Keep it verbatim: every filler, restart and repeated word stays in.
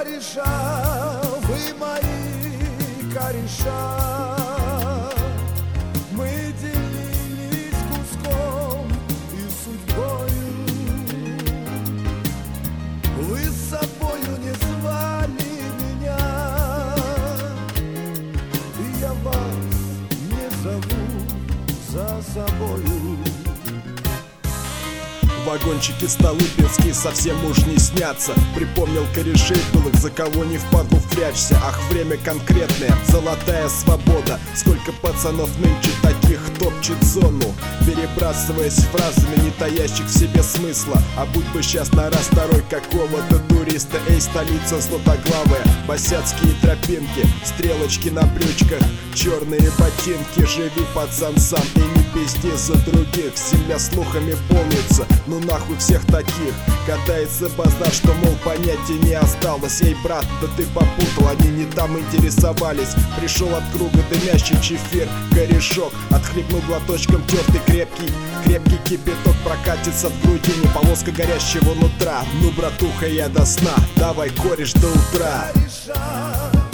кореша, вы мои кореша. Мы делились куском и судьбою. Вы с собою не звали меня, и я вас не зову за собою. Вагончики столыпинские совсем уж не снятся. Припомнил корешей былых, за кого не впадлу прячься. Ах, время конкретное, золотая свобода. Сколько пацанов нынче таких топчет зону, перебрасываясь фразами, не таящих в себе смысла. А будь бы сейчас на раз второй какого-то туриста. Эй, столица златоглавая, босяцкие тропинки, стрелочки на брючках, черные ботинки. Живи, пацан, сам и не пизди за других. Земля слухами полнится, ну нахуй всех таких. Катается базар, что, мол, понятия не осталось. Эй, брат, да ты попутал, они не там интересовались. Пришел от круга дымящий чефир, корешок. Отхлебнул глоточком тертый крепкий, крепкий кипяток прокатится в грудине, полоска горящего нутра. Ну, братуха, я до сна, давай, кореш, до утра. Кореша,